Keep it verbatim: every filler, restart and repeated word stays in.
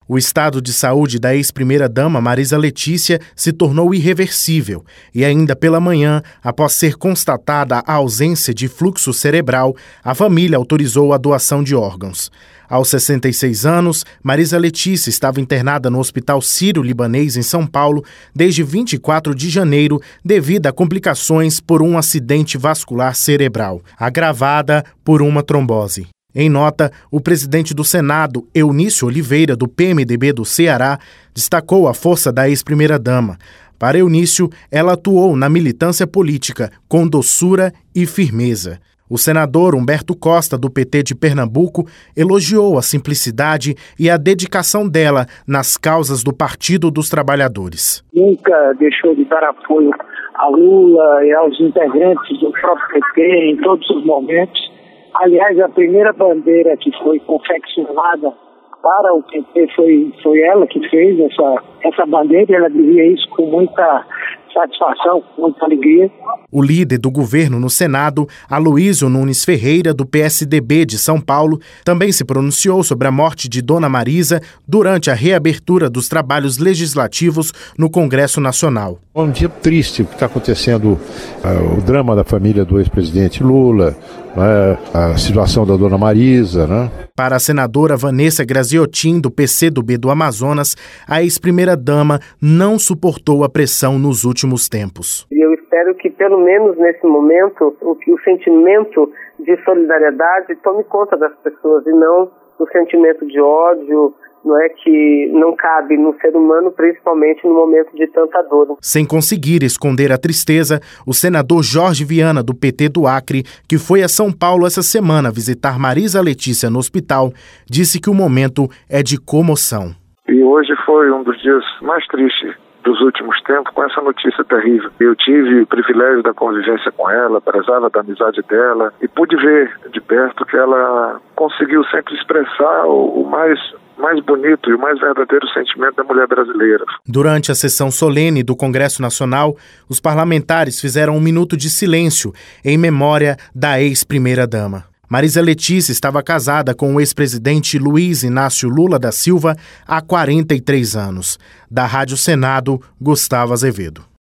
O estado de saúde da ex-primeira-dama Marisa Letícia se tornou irreversível e ainda pela manhã, após ser constatada a ausência de fluxo cerebral, a família autorizou a doação de órgãos. Aos sessenta e seis anos, Marisa Letícia estava internada no Hospital Sírio-Libanês em São Paulo desde vinte e quatro de janeiro devido a complicações por um acidente vascular cerebral, agravada por uma trombose. Em nota, o presidente do Senado, Eunício Oliveira, do P M D B do Ceará, destacou a força da ex-primeira-dama. Para Eunício, ela atuou na militância política com doçura e firmeza. O senador Humberto Costa, do P T de Pernambuco, elogiou a simplicidade e a dedicação dela nas causas do Partido dos Trabalhadores. Nunca deixou de dar apoio a Lula e aos integrantes do próprio P T em todos os momentos. Aliás, a primeira bandeira que foi confeccionada para o P T foi, foi ela que fez essa, essa bandeira. Ela dizia isso com muita satisfação, com muita alegria. O líder do governo no Senado, Aloísio Nunes Ferreira, do P S D B de São Paulo, também se pronunciou sobre a morte de Dona Marisa durante a reabertura dos trabalhos legislativos no Congresso Nacional. É um dia triste o que está acontecendo, uh, o drama da família do ex-presidente Lula, né, a situação da Dona Marisa, né? Para a senadora Vanessa Graziotin, do P C do B do Amazonas, a ex-primeira-dama não suportou a pressão nos últimos tempos. Eu espero que, pelo menos nesse momento, o, o sentimento de solidariedade tome conta das pessoas e não o sentimento de ódio, não é, que não cabe no ser humano, principalmente no momento de tanta dor. Sem conseguir esconder a tristeza, o senador Jorge Viana, do P T do Acre, que foi a São Paulo essa semana visitar Marisa Letícia no hospital, disse que o momento é de comoção. E hoje foi um dos dias mais tristes dos últimos tempos com essa notícia terrível. Eu tive o privilégio da convivência com ela, prezava da amizade dela e pude ver de perto que ela conseguiu sempre expressar o, o mais... mais bonito e o mais verdadeiro sentimento da mulher brasileira. Durante a sessão solene do Congresso Nacional, os parlamentares fizeram um minuto de silêncio em memória da ex-primeira-dama. Marisa Letícia estava casada com o ex-presidente Luiz Inácio Lula da Silva há quarenta e três anos. Da Rádio Senado, Gustavo Azevedo.